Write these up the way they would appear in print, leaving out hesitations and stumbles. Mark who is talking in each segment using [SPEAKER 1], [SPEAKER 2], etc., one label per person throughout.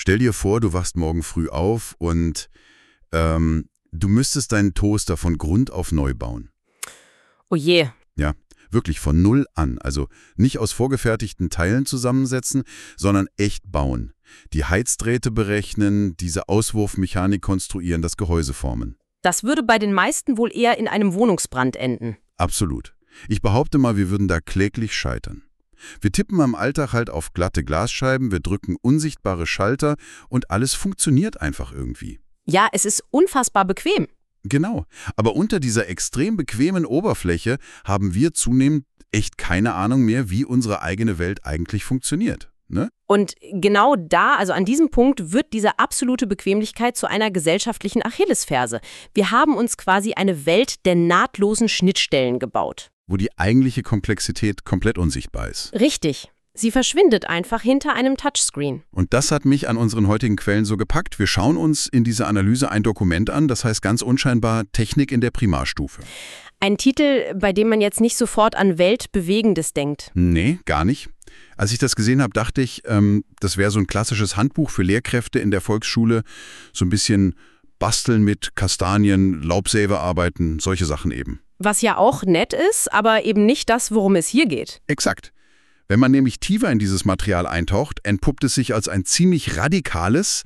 [SPEAKER 1] Stell dir vor, du wachst morgen früh auf und du müsstest deinen Toaster von Grund auf neu bauen.
[SPEAKER 2] Oh je.
[SPEAKER 1] Ja, wirklich von Null an. Also nicht aus vorgefertigten Teilen zusammensetzen, sondern echt bauen. Die Heizdrähte berechnen, diese Auswurfmechanik konstruieren, das Gehäuse formen.
[SPEAKER 2] Das würde bei den meisten wohl eher in einem Wohnungsbrand enden.
[SPEAKER 1] Absolut. Ich behaupte mal, wir würden da kläglich scheitern. Wir tippen im Alltag halt auf glatte Glasscheiben, wir drücken unsichtbare Schalter und alles funktioniert einfach irgendwie.
[SPEAKER 2] Ja, es ist unfassbar bequem.
[SPEAKER 1] Genau, aber unter dieser extrem bequemen Oberfläche haben wir zunehmend echt keine Ahnung mehr, wie unsere eigene Welt eigentlich funktioniert. Ne?
[SPEAKER 2] Und genau da, also an diesem Punkt, wird diese absolute Bequemlichkeit zu einer gesellschaftlichen Achillesferse. Wir haben uns quasi eine Welt der nahtlosen Schnittstellen gebaut.
[SPEAKER 1] Wo die eigentliche Komplexität komplett unsichtbar ist.
[SPEAKER 2] Richtig. Sie verschwindet einfach hinter einem Touchscreen.
[SPEAKER 1] Und das hat mich an unseren heutigen Quellen so gepackt. Wir schauen uns in dieser Analyse ein Dokument an, das heißt ganz unscheinbar Technik in der Primarstufe.
[SPEAKER 2] Ein Titel, bei dem man jetzt nicht sofort an Weltbewegendes denkt.
[SPEAKER 1] Nee, gar nicht. Als ich das gesehen habe, dachte ich, das wäre so ein klassisches Handbuch für Lehrkräfte in der Volksschule. So ein bisschen basteln mit Kastanien, Laubsäge arbeiten, solche Sachen eben.
[SPEAKER 2] Was ja auch nett ist, aber eben nicht das, worum es hier geht.
[SPEAKER 1] Exakt. Wenn man nämlich tiefer in dieses Material eintaucht, entpuppt es sich als ein ziemlich radikales,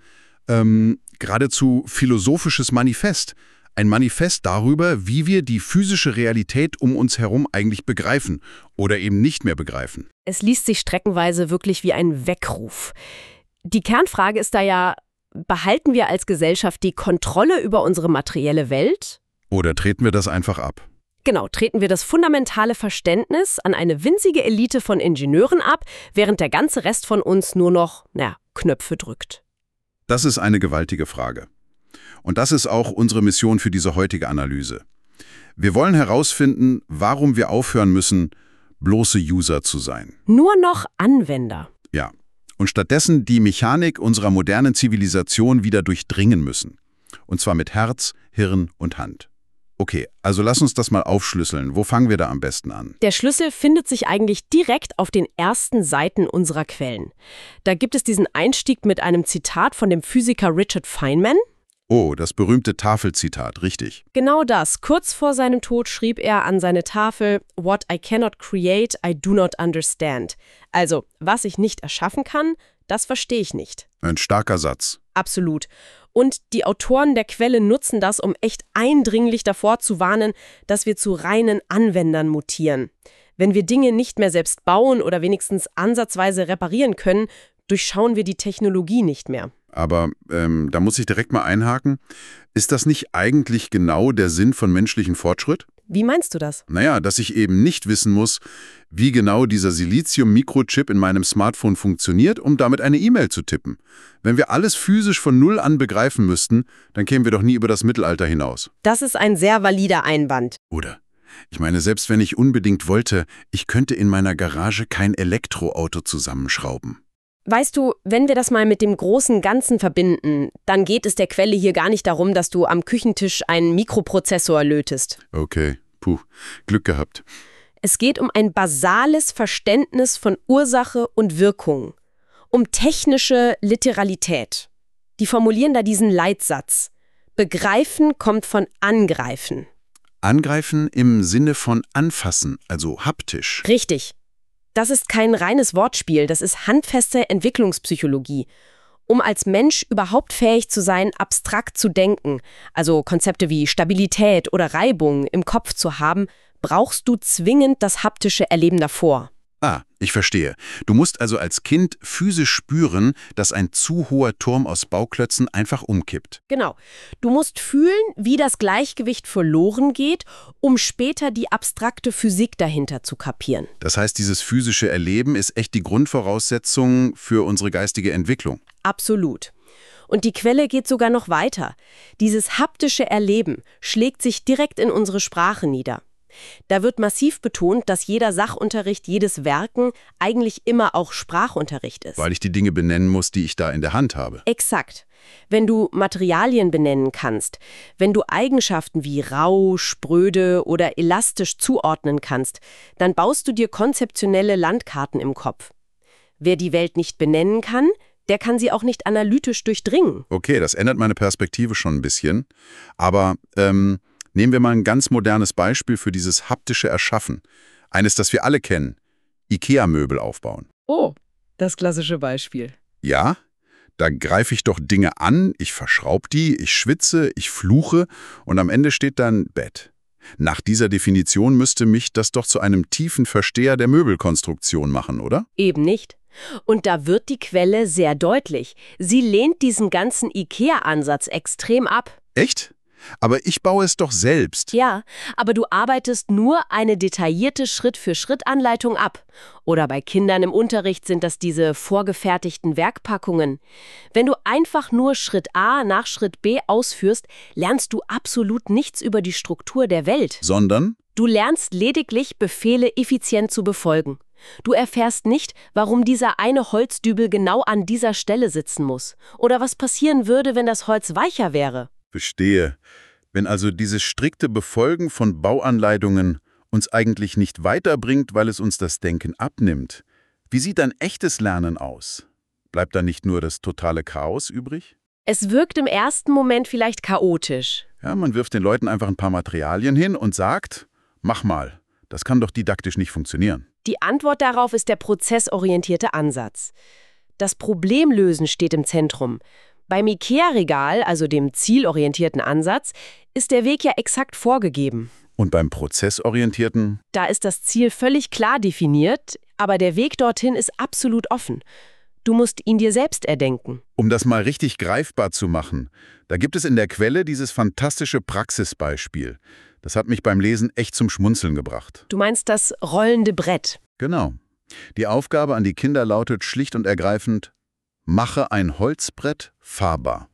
[SPEAKER 1] geradezu philosophisches Manifest. Ein Manifest darüber, wie wir die physische Realität um uns herum eigentlich begreifen oder eben nicht mehr begreifen.
[SPEAKER 2] Es liest sich streckenweise wirklich wie ein Weckruf. Die Kernfrage ist da ja, behalten wir als Gesellschaft die Kontrolle über unsere materielle Welt?
[SPEAKER 1] Oder treten wir das einfach ab?
[SPEAKER 2] Genau, treten wir das fundamentale Verständnis an eine winzige Elite von Ingenieuren ab, während der ganze Rest von uns nur noch, Knöpfe drückt.
[SPEAKER 1] Das ist eine gewaltige Frage. Und das ist auch unsere Mission für diese heutige Analyse. Wir wollen herausfinden, warum wir aufhören müssen, bloße User zu sein.
[SPEAKER 2] Nur noch Anwender.
[SPEAKER 1] Ja, und stattdessen die Mechanik unserer modernen Zivilisation wieder durchdringen müssen. Und zwar mit Herz, Hirn und Hand. Okay, also lass uns das mal aufschlüsseln. Wo fangen wir da am besten an?
[SPEAKER 2] Der Schlüssel findet sich eigentlich direkt auf den ersten Seiten unserer Quellen. Da gibt es diesen Einstieg mit einem Zitat von dem Physiker Richard Feynman.
[SPEAKER 1] Oh, das berühmte Tafelzitat, richtig.
[SPEAKER 2] Genau das. Kurz vor seinem Tod schrieb er an seine Tafel: What I cannot create, I do not understand. Also, was ich nicht erschaffen kann, das verstehe ich nicht.
[SPEAKER 1] Ein starker Satz.
[SPEAKER 2] Absolut. Und die Autoren der Quelle nutzen das, um echt eindringlich davor zu warnen, dass wir zu reinen Anwendern mutieren. Wenn wir Dinge nicht mehr selbst bauen oder wenigstens ansatzweise reparieren können, durchschauen wir die Technologie nicht mehr.
[SPEAKER 1] Aber da muss ich direkt mal einhaken. Ist das nicht eigentlich genau der Sinn von menschlichem Fortschritt?
[SPEAKER 2] Wie meinst du das?
[SPEAKER 1] Naja, dass ich eben nicht wissen muss, wie genau dieser Silizium-Mikrochip in meinem Smartphone funktioniert, um damit eine E-Mail zu tippen. Wenn wir alles physisch von Null an begreifen müssten, dann kämen wir doch nie über das Mittelalter hinaus.
[SPEAKER 2] Das ist ein sehr valider Einwand.
[SPEAKER 1] Oder? Ich meine, selbst wenn ich unbedingt wollte, ich könnte in meiner Garage kein Elektroauto zusammenschrauben.
[SPEAKER 2] Weißt du, wenn wir das mal mit dem großen Ganzen verbinden, dann geht es der Quelle hier gar nicht darum, dass du am Küchentisch einen Mikroprozessor lötest.
[SPEAKER 1] Okay, Glück gehabt.
[SPEAKER 2] Es geht um ein basales Verständnis von Ursache und Wirkung, um technische Literalität. Die formulieren da diesen Leitsatz: Begreifen kommt von Angreifen.
[SPEAKER 1] Angreifen im Sinne von anfassen, also haptisch.
[SPEAKER 2] Richtig. Das ist kein reines Wortspiel, das ist handfeste Entwicklungspsychologie. Um als Mensch überhaupt fähig zu sein, abstrakt zu denken, also Konzepte wie Stabilität oder Reibung im Kopf zu haben, brauchst du zwingend das haptische Erleben davor.
[SPEAKER 1] Ah, ich verstehe. Du musst also als Kind physisch spüren, dass ein zu hoher Turm aus Bauklötzen einfach umkippt.
[SPEAKER 2] Genau. Du musst fühlen, wie das Gleichgewicht verloren geht, um später die abstrakte Physik dahinter zu kapieren.
[SPEAKER 1] Das heißt, dieses physische Erleben ist echt die Grundvoraussetzung für unsere geistige Entwicklung.
[SPEAKER 2] Absolut. Und die Quelle geht sogar noch weiter. Dieses haptische Erleben schlägt sich direkt in unsere Sprache nieder. Da wird massiv betont, dass jeder Sachunterricht, jedes Werken eigentlich immer auch Sprachunterricht ist.
[SPEAKER 1] Weil ich die Dinge benennen muss, die ich da in der Hand habe.
[SPEAKER 2] Exakt. Wenn du Materialien benennen kannst, wenn du Eigenschaften wie rau, spröde oder elastisch zuordnen kannst, dann baust du dir konzeptionelle Landkarten im Kopf. Wer die Welt nicht benennen kann, Der kann sie auch nicht analytisch durchdringen.
[SPEAKER 1] Okay, das ändert meine Perspektive schon ein bisschen. Aber nehmen wir mal ein ganz modernes Beispiel für dieses haptische Erschaffen. Eines, das wir alle kennen. IKEA-Möbel aufbauen.
[SPEAKER 2] Oh, das klassische Beispiel.
[SPEAKER 1] Ja, da greife ich doch Dinge an, ich verschraube die, ich schwitze, ich fluche und am Ende steht dann Bett. Nach dieser Definition müsste mich das doch zu einem tiefen Versteher der Möbelkonstruktion machen, oder?
[SPEAKER 2] Eben nicht. Und da wird die Quelle sehr deutlich. Sie lehnt diesen ganzen IKEA-Ansatz extrem ab.
[SPEAKER 1] Echt? Aber ich baue es doch selbst.
[SPEAKER 2] Ja, aber du arbeitest nur eine detaillierte Schritt-für-Schritt-Anleitung ab. Oder bei Kindern im Unterricht sind das diese vorgefertigten Werkpackungen. Wenn du einfach nur Schritt A nach Schritt B ausführst, lernst du absolut nichts über die Struktur der Welt.
[SPEAKER 1] Sondern?
[SPEAKER 2] Du lernst lediglich, Befehle effizient zu befolgen. Du erfährst nicht, warum dieser eine Holzdübel genau an dieser Stelle sitzen muss. Oder was passieren würde, wenn das Holz weicher wäre.
[SPEAKER 1] Verstehe. Wenn also dieses strikte Befolgen von Bauanleitungen uns eigentlich nicht weiterbringt, weil es uns das Denken abnimmt, wie sieht dann echtes Lernen aus? Bleibt da nicht nur das totale Chaos übrig?
[SPEAKER 2] Es wirkt im ersten Moment vielleicht chaotisch.
[SPEAKER 1] Ja, man wirft den Leuten einfach ein paar Materialien hin und sagt, mach mal, das kann doch didaktisch nicht funktionieren.
[SPEAKER 2] Die Antwort darauf ist der prozessorientierte Ansatz. Das Problemlösen steht im Zentrum. Beim IKEA-Regal, also dem zielorientierten Ansatz, ist der Weg ja exakt vorgegeben.
[SPEAKER 1] Und beim prozessorientierten?
[SPEAKER 2] Da ist das Ziel völlig klar definiert, aber der Weg dorthin ist absolut offen. Du musst ihn dir selbst erdenken.
[SPEAKER 1] Um das mal richtig greifbar zu machen, da gibt es in der Quelle dieses fantastische Praxisbeispiel. Das hat mich beim Lesen echt zum Schmunzeln gebracht.
[SPEAKER 2] Du meinst das rollende Brett?
[SPEAKER 1] Genau. Die Aufgabe an die Kinder lautet schlicht und ergreifend: Mache ein Holzbrett fahrbar.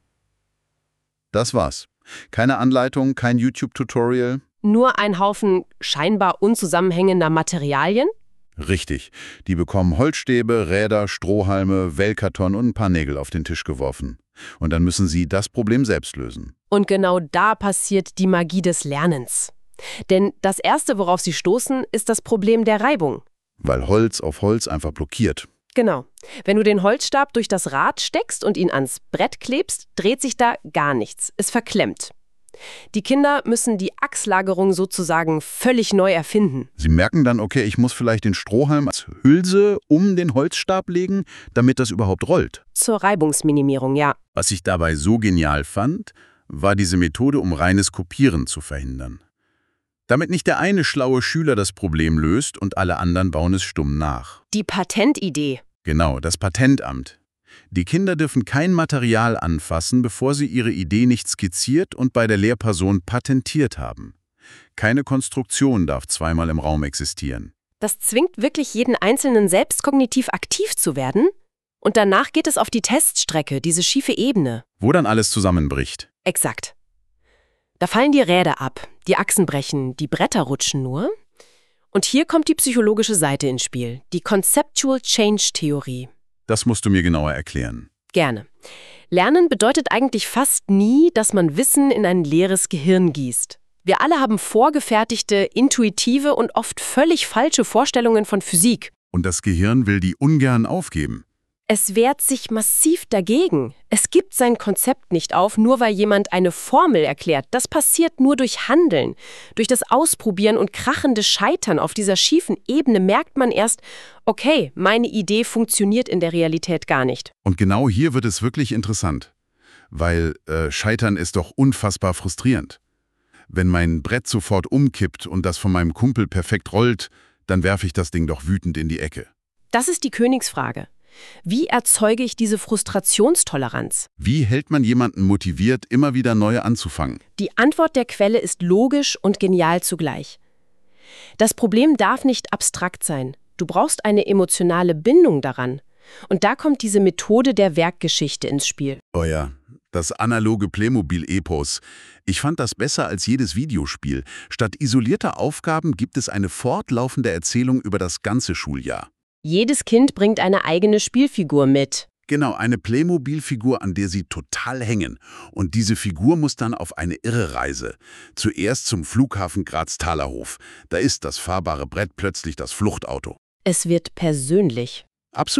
[SPEAKER 1] Das war's. Keine Anleitung, kein YouTube-Tutorial.
[SPEAKER 2] Nur ein Haufen scheinbar unzusammenhängender Materialien?
[SPEAKER 1] Richtig. Die bekommen Holzstäbe, Räder, Strohhalme, Wellkarton und ein paar Nägel auf den Tisch geworfen. Und dann müssen sie das Problem selbst lösen.
[SPEAKER 2] Und genau da passiert die Magie des Lernens. Denn das Erste, worauf sie stoßen, ist das Problem der Reibung.
[SPEAKER 1] Weil Holz auf Holz einfach blockiert.
[SPEAKER 2] Genau. Wenn du den Holzstab durch das Rad steckst und ihn ans Brett klebst, dreht sich da gar nichts. Es verklemmt. Die Kinder müssen die Achslagerung sozusagen völlig neu erfinden.
[SPEAKER 1] Sie merken dann, okay, ich muss vielleicht den Strohhalm als Hülse um den Holzstab legen, damit das überhaupt rollt.
[SPEAKER 2] Zur Reibungsminimierung, ja.
[SPEAKER 1] Was ich dabei so genial fand, war diese Methode, um reines Kopieren zu verhindern. Damit nicht der eine schlaue Schüler das Problem löst und alle anderen bauen es stumm nach.
[SPEAKER 2] Die Patentidee.
[SPEAKER 1] Genau, das Patentamt. Die Kinder dürfen kein Material anfassen, bevor sie ihre Idee nicht skizziert und bei der Lehrperson patentiert haben. Keine Konstruktion darf zweimal im Raum existieren.
[SPEAKER 2] Das zwingt wirklich jeden Einzelnen selbst kognitiv aktiv zu werden. Und danach geht es auf die Teststrecke, diese schiefe Ebene.
[SPEAKER 1] Wo dann alles zusammenbricht.
[SPEAKER 2] Exakt. Da fallen die Räder ab, die Achsen brechen, die Bretter rutschen nur. Und hier kommt die psychologische Seite ins Spiel, die Conceptual Change Theorie.
[SPEAKER 1] Das musst du mir genauer erklären.
[SPEAKER 2] Gerne. Lernen bedeutet eigentlich fast nie, dass man Wissen in ein leeres Gehirn gießt. Wir alle haben vorgefertigte, intuitive und oft völlig falsche Vorstellungen von Physik.
[SPEAKER 1] Und das Gehirn will die ungern aufgeben.
[SPEAKER 2] Es wehrt sich massiv dagegen. Es gibt sein Konzept nicht auf, nur weil jemand eine Formel erklärt. Das passiert nur durch Handeln. Durch das Ausprobieren und krachende Scheitern auf dieser schiefen Ebene merkt man erst, okay, meine Idee funktioniert in der Realität gar nicht.
[SPEAKER 1] Und genau hier wird es wirklich interessant. Weil Scheitern ist doch unfassbar frustrierend. Wenn mein Brett sofort umkippt und das von meinem Kumpel perfekt rollt, dann werfe ich das Ding doch wütend in die Ecke.
[SPEAKER 2] Das ist die Königsfrage. Wie erzeuge ich diese Frustrationstoleranz?
[SPEAKER 1] Wie hält man jemanden motiviert, immer wieder neu anzufangen?
[SPEAKER 2] Die Antwort der Quelle ist logisch und genial zugleich. Das Problem darf nicht abstrakt sein. Du brauchst eine emotionale Bindung daran. Und da kommt diese Methode der Werkgeschichte ins Spiel.
[SPEAKER 1] Oh ja, das analoge Playmobil-Epos. Ich fand das besser als jedes Videospiel. Statt isolierter Aufgaben gibt es eine fortlaufende Erzählung über das ganze Schuljahr.
[SPEAKER 2] Jedes Kind bringt eine eigene Spielfigur mit.
[SPEAKER 1] Genau, eine Playmobil-Figur, an der sie total hängen. Und diese Figur muss dann auf eine Irrereise. Zuerst zum Flughafen Graz-Thalerhof. Da ist das fahrbare Brett plötzlich das Fluchtauto.
[SPEAKER 2] Es wird persönlich.
[SPEAKER 1] Absolut.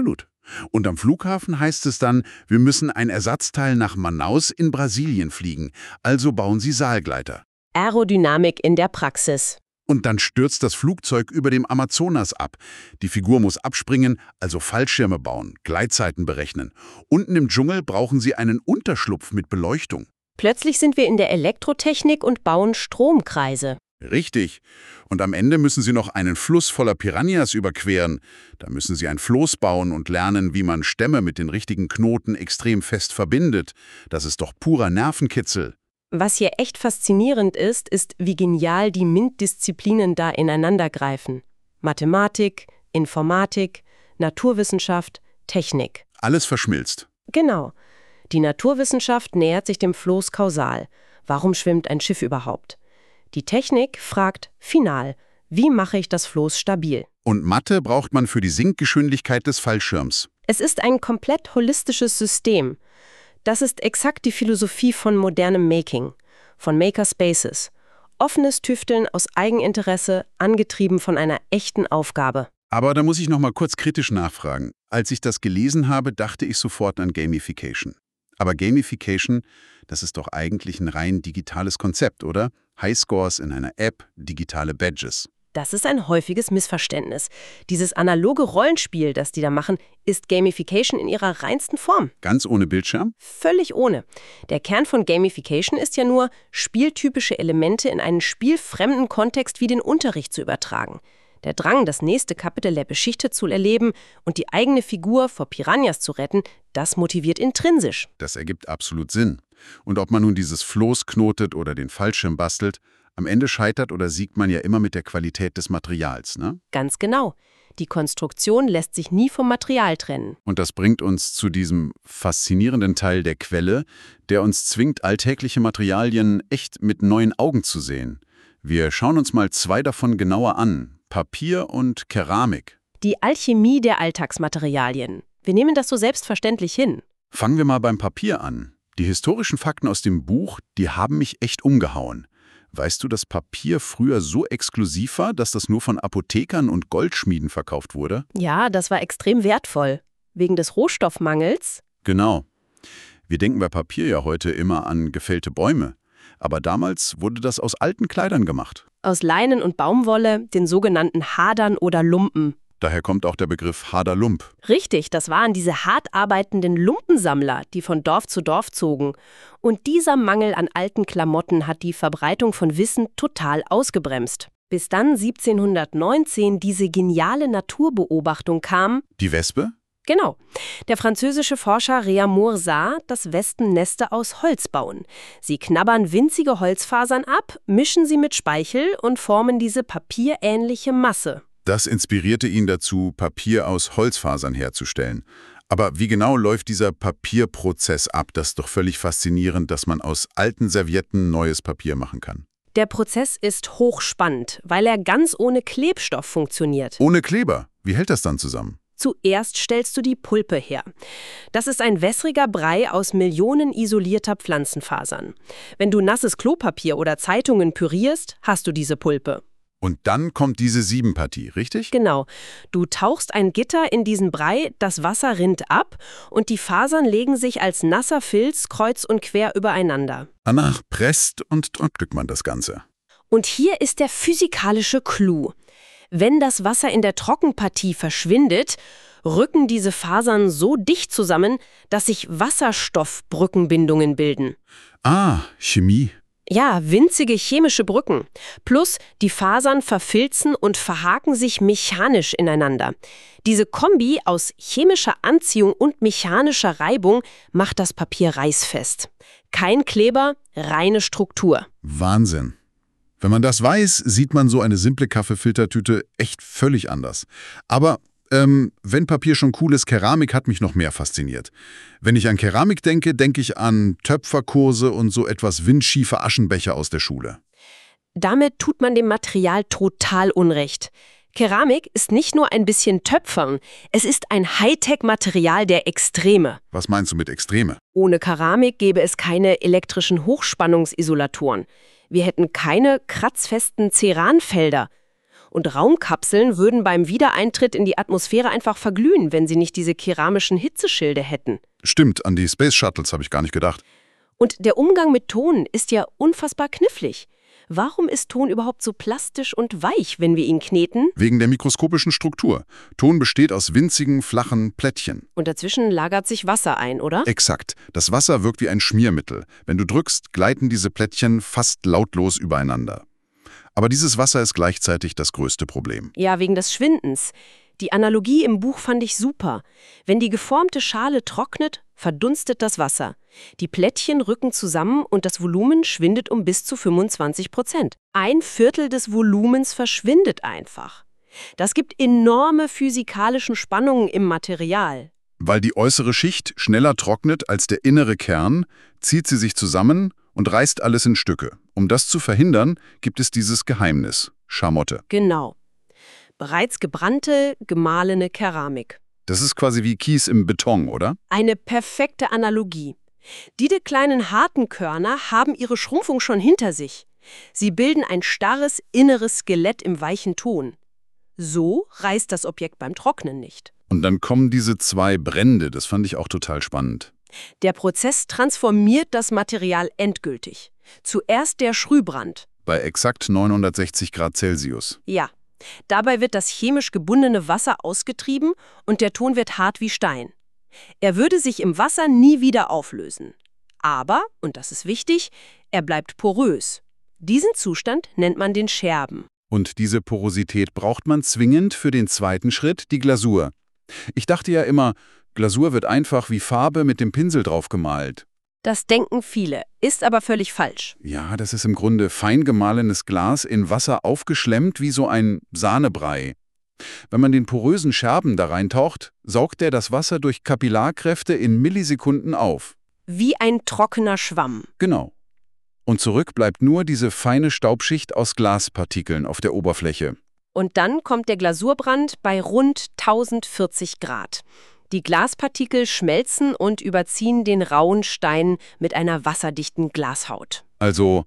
[SPEAKER 1] Und am Flughafen heißt es dann, wir müssen ein Ersatzteil nach Manaus in Brasilien fliegen, also bauen sie Saalgleiter.
[SPEAKER 2] Aerodynamik in der Praxis.
[SPEAKER 1] Und dann stürzt das Flugzeug über dem Amazonas ab. Die Figur muss abspringen, also Fallschirme bauen, Gleitzeiten berechnen. Unten im Dschungel brauchen sie einen Unterschlupf mit Beleuchtung.
[SPEAKER 2] Plötzlich sind wir in der Elektrotechnik und bauen Stromkreise.
[SPEAKER 1] Richtig. Und am Ende müssen sie noch einen Fluss voller Piranhas überqueren. Da müssen sie ein Floß bauen und lernen, wie man Stämme mit den richtigen Knoten extrem fest verbindet. Das ist doch purer Nervenkitzel.
[SPEAKER 2] Was hier echt faszinierend ist, wie genial die MINT-Disziplinen da ineinandergreifen. Mathematik, Informatik, Naturwissenschaft, Technik.
[SPEAKER 1] Alles verschmilzt.
[SPEAKER 2] Genau. Die Naturwissenschaft nähert sich dem Floß kausal. Warum schwimmt ein Schiff überhaupt? Die Technik fragt final, wie mache ich das Floß stabil?
[SPEAKER 1] Und Mathe braucht man für die Sinkgeschwindigkeit des Fallschirms.
[SPEAKER 2] Es ist ein komplett holistisches System. Das ist exakt die Philosophie von modernem Making, von Makerspaces. Offenes Tüfteln aus Eigeninteresse, angetrieben von einer echten Aufgabe.
[SPEAKER 1] Aber da muss ich noch mal kurz kritisch nachfragen. Als ich das gelesen habe, dachte ich sofort an Gamification. Aber Gamification, das ist doch eigentlich ein rein digitales Konzept, oder? Highscores in einer App, digitale Badges.
[SPEAKER 2] Das ist ein häufiges Missverständnis. Dieses analoge Rollenspiel, das die da machen, ist Gamification in ihrer reinsten Form.
[SPEAKER 1] Ganz ohne Bildschirm?
[SPEAKER 2] Völlig ohne. Der Kern von Gamification ist ja nur, spieltypische Elemente in einen spielfremden Kontext wie den Unterricht zu übertragen. Der Drang, das nächste Kapitel der Geschichte zu erleben und die eigene Figur vor Piranhas zu retten, das motiviert intrinsisch.
[SPEAKER 1] Das ergibt absolut Sinn. Und ob man nun dieses Floß knotet oder den Fallschirm bastelt, am Ende scheitert oder siegt man ja immer mit der Qualität des Materials, ne?
[SPEAKER 2] Ganz genau. Die Konstruktion lässt sich nie vom Material trennen.
[SPEAKER 1] Und das bringt uns zu diesem faszinierenden Teil der Quelle, der uns zwingt, alltägliche Materialien echt mit neuen Augen zu sehen. Wir schauen uns mal zwei davon genauer an: Papier und Keramik.
[SPEAKER 2] Die Alchemie der Alltagsmaterialien. Wir nehmen das so selbstverständlich hin.
[SPEAKER 1] Fangen wir mal beim Papier an. Die historischen Fakten aus dem Buch, die haben mich echt umgehauen. Weißt du, dass Papier früher so exklusiv war, dass das nur von Apothekern und Goldschmieden verkauft wurde?
[SPEAKER 2] Ja, das war extrem wertvoll. Wegen des Rohstoffmangels.
[SPEAKER 1] Genau. Wir denken bei Papier ja heute immer an gefällte Bäume. Aber damals wurde das aus alten Kleidern gemacht.
[SPEAKER 2] Aus Leinen und Baumwolle, den sogenannten Hadern oder Lumpen.
[SPEAKER 1] Daher kommt auch der Begriff Haderlump.
[SPEAKER 2] Richtig, das waren diese hart arbeitenden Lumpensammler, die von Dorf zu Dorf zogen. Und dieser Mangel an alten Klamotten hat die Verbreitung von Wissen total ausgebremst. Bis dann 1719 diese geniale Naturbeobachtung kam.
[SPEAKER 1] Die Wespe?
[SPEAKER 2] Genau. Der französische Forscher Réaumur sah, dass Wespen Nester aus Holz bauen. Sie knabbern winzige Holzfasern ab, mischen sie mit Speichel und formen diese papierähnliche Masse.
[SPEAKER 1] Das inspirierte ihn dazu, Papier aus Holzfasern herzustellen. Aber wie genau läuft dieser Papierprozess ab? Das ist doch völlig faszinierend, dass man aus alten Servietten neues Papier machen kann.
[SPEAKER 2] Der Prozess ist hochspannend, weil er ganz ohne Klebstoff funktioniert.
[SPEAKER 1] Ohne Kleber? Wie hält das dann zusammen?
[SPEAKER 2] Zuerst stellst du die Pulpe her. Das ist ein wässriger Brei aus Millionen isolierter Pflanzenfasern. Wenn du nasses Klopapier oder Zeitungen pürierst, hast du diese Pulpe.
[SPEAKER 1] Und dann kommt diese Siebenpartie, richtig?
[SPEAKER 2] Genau. Du tauchst ein Gitter in diesen Brei, das Wasser rinnt ab und die Fasern legen sich als nasser Filz kreuz und quer übereinander.
[SPEAKER 1] Danach presst und drückt man das Ganze.
[SPEAKER 2] Und hier ist der physikalische Clou. Wenn das Wasser in der Trockenpartie verschwindet, rücken diese Fasern so dicht zusammen, dass sich Wasserstoffbrückenbindungen bilden.
[SPEAKER 1] Ah, Chemie.
[SPEAKER 2] Ja, winzige chemische Brücken. Plus, die Fasern verfilzen und verhaken sich mechanisch ineinander. Diese Kombi aus chemischer Anziehung und mechanischer Reibung macht das Papier reißfest. Kein Kleber, reine Struktur.
[SPEAKER 1] Wahnsinn. Wenn man das weiß, sieht man so eine simple Kaffeefiltertüte echt völlig anders. Aber wenn Papier schon cool ist, Keramik hat mich noch mehr fasziniert. Wenn ich an Keramik denke, denke ich an Töpferkurse und so etwas windschiefe Aschenbecher aus der Schule.
[SPEAKER 2] Damit tut man dem Material total Unrecht. Keramik ist nicht nur ein bisschen Töpfern, es ist ein Hightech-Material der Extreme.
[SPEAKER 1] Was meinst du mit Extreme?
[SPEAKER 2] Ohne Keramik gäbe es keine elektrischen Hochspannungsisolatoren. Wir hätten keine kratzfesten Ceranfelder. Und Raumkapseln würden beim Wiedereintritt in die Atmosphäre einfach verglühen, wenn sie nicht diese keramischen Hitzeschilde hätten.
[SPEAKER 1] Stimmt, an die Space Shuttles habe ich gar nicht gedacht.
[SPEAKER 2] Und der Umgang mit Ton ist ja unfassbar knifflig. Warum ist Ton überhaupt so plastisch und weich, wenn wir ihn kneten?
[SPEAKER 1] Wegen der mikroskopischen Struktur. Ton besteht aus winzigen, flachen Plättchen.
[SPEAKER 2] Und dazwischen lagert sich Wasser ein, oder?
[SPEAKER 1] Exakt. Das Wasser wirkt wie ein Schmiermittel. Wenn du drückst, gleiten diese Plättchen fast lautlos übereinander. Aber dieses Wasser ist gleichzeitig das größte Problem.
[SPEAKER 2] Ja, wegen des Schwindens. Die Analogie im Buch fand ich super. Wenn die geformte Schale trocknet, verdunstet das Wasser. Die Plättchen rücken zusammen und das Volumen schwindet um bis zu 25%. 1/4 des Volumens verschwindet einfach. Das gibt enorme physikalischen Spannungen im Material.
[SPEAKER 1] Weil die äußere Schicht schneller trocknet als der innere Kern, zieht sie sich zusammen und reißt alles in Stücke. Um das zu verhindern, gibt es dieses Geheimnis: Schamotte.
[SPEAKER 2] Genau. Bereits gebrannte, gemahlene Keramik.
[SPEAKER 1] Das ist quasi wie Kies im Beton, oder?
[SPEAKER 2] Eine perfekte Analogie. Diese kleinen harten Körner haben ihre Schrumpfung schon hinter sich. Sie bilden ein starres inneres Skelett im weichen Ton. So reißt das Objekt beim Trocknen nicht.
[SPEAKER 1] Und dann kommen diese 2 Brände, das fand ich auch total spannend.
[SPEAKER 2] Der Prozess transformiert das Material endgültig. Zuerst der Schrühbrand.
[SPEAKER 1] Bei exakt 960 Grad Celsius.
[SPEAKER 2] Ja. Dabei wird das chemisch gebundene Wasser ausgetrieben und der Ton wird hart wie Stein. Er würde sich im Wasser nie wieder auflösen. Aber, und das ist wichtig, er bleibt porös. Diesen Zustand nennt man den Scherben.
[SPEAKER 1] Und diese Porosität braucht man zwingend für den zweiten Schritt, die Glasur. Ich dachte ja immer, Glasur wird einfach wie Farbe mit dem Pinsel drauf gemalt.
[SPEAKER 2] Das denken viele, ist aber völlig falsch.
[SPEAKER 1] Ja, das ist im Grunde fein gemahlenes Glas in Wasser aufgeschlemmt wie so ein Sahnebrei. Wenn man den porösen Scherben da reintaucht, saugt er das Wasser durch Kapillarkräfte in Millisekunden auf.
[SPEAKER 2] Wie ein trockener Schwamm.
[SPEAKER 1] Genau. Und zurück bleibt nur diese feine Staubschicht aus Glaspartikeln auf der Oberfläche.
[SPEAKER 2] Und dann kommt der Glasurbrand bei rund 1040 Grad. Die Glaspartikel schmelzen und überziehen den rauen Stein mit einer wasserdichten Glashaut.
[SPEAKER 1] Also,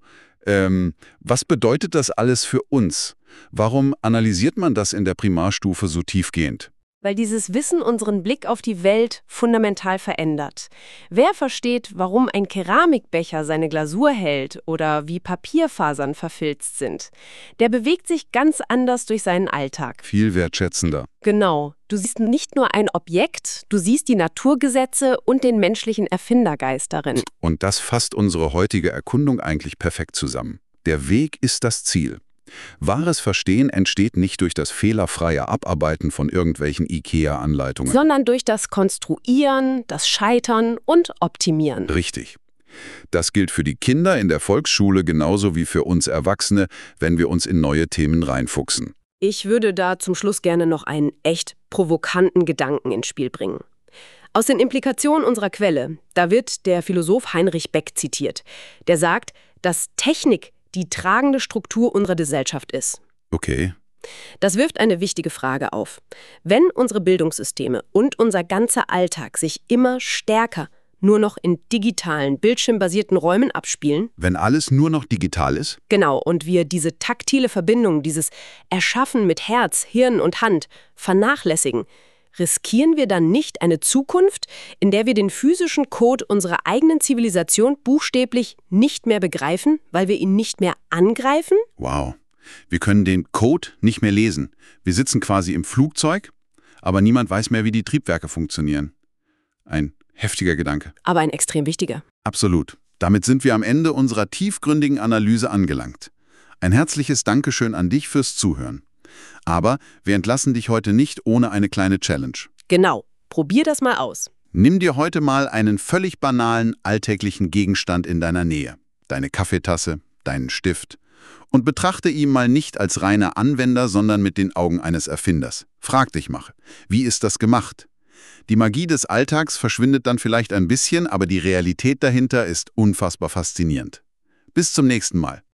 [SPEAKER 1] was bedeutet das alles für uns? Warum analysiert man das in der Primarstufe so tiefgehend?
[SPEAKER 2] Weil dieses Wissen unseren Blick auf die Welt fundamental verändert. Wer versteht, warum ein Keramikbecher seine Glasur hält oder wie Papierfasern verfilzt sind, der bewegt sich ganz anders durch seinen Alltag.
[SPEAKER 1] Viel wertschätzender.
[SPEAKER 2] Genau. Du siehst nicht nur ein Objekt, du siehst die Naturgesetze und den menschlichen Erfindergeist darin.
[SPEAKER 1] Und das fasst unsere heutige Erkundung eigentlich perfekt zusammen. Der Weg ist das Ziel. Wahres Verstehen entsteht nicht durch das fehlerfreie Abarbeiten von irgendwelchen IKEA-Anleitungen.
[SPEAKER 2] Sondern durch das Konstruieren, das Scheitern und Optimieren.
[SPEAKER 1] Richtig. Das gilt für die Kinder in der Volksschule genauso wie für uns Erwachsene, wenn wir uns in neue Themen reinfuchsen.
[SPEAKER 2] Ich würde da zum Schluss gerne noch einen echt provokanten Gedanken ins Spiel bringen. Aus den Implikationen unserer Quelle, da wird der Philosoph Heinrich Beck zitiert. Der sagt, dass Technik die tragende Struktur unserer Gesellschaft ist.
[SPEAKER 1] Okay.
[SPEAKER 2] Das wirft eine wichtige Frage auf. Wenn unsere Bildungssysteme und unser ganzer Alltag sich immer stärker nur noch in digitalen, bildschirmbasierten Räumen abspielen.
[SPEAKER 1] Wenn alles nur noch digital ist?
[SPEAKER 2] Genau, und wir diese taktile Verbindung, dieses Erschaffen mit Herz, Hirn und Hand vernachlässigen, riskieren wir dann nicht eine Zukunft, in der wir den physischen Code unserer eigenen Zivilisation buchstäblich nicht mehr begreifen, weil wir ihn nicht mehr angreifen?
[SPEAKER 1] Wow. Wir können den Code nicht mehr lesen. Wir sitzen quasi im Flugzeug, aber niemand weiß mehr, wie die Triebwerke funktionieren. Ein heftiger Gedanke.
[SPEAKER 2] Aber ein extrem wichtiger.
[SPEAKER 1] Absolut. Damit sind wir am Ende unserer tiefgründigen Analyse angelangt. Ein herzliches Dankeschön an dich fürs Zuhören. Aber wir entlassen dich heute nicht ohne eine kleine Challenge.
[SPEAKER 2] Genau. Probier das mal aus.
[SPEAKER 1] Nimm dir heute mal einen völlig banalen, alltäglichen Gegenstand in deiner Nähe. Deine Kaffeetasse, deinen Stift. Und betrachte ihn mal nicht als reiner Anwender, sondern mit den Augen eines Erfinders. Frag dich mal, wie ist das gemacht? Die Magie des Alltags verschwindet dann vielleicht ein bisschen, aber die Realität dahinter ist unfassbar faszinierend. Bis zum nächsten Mal.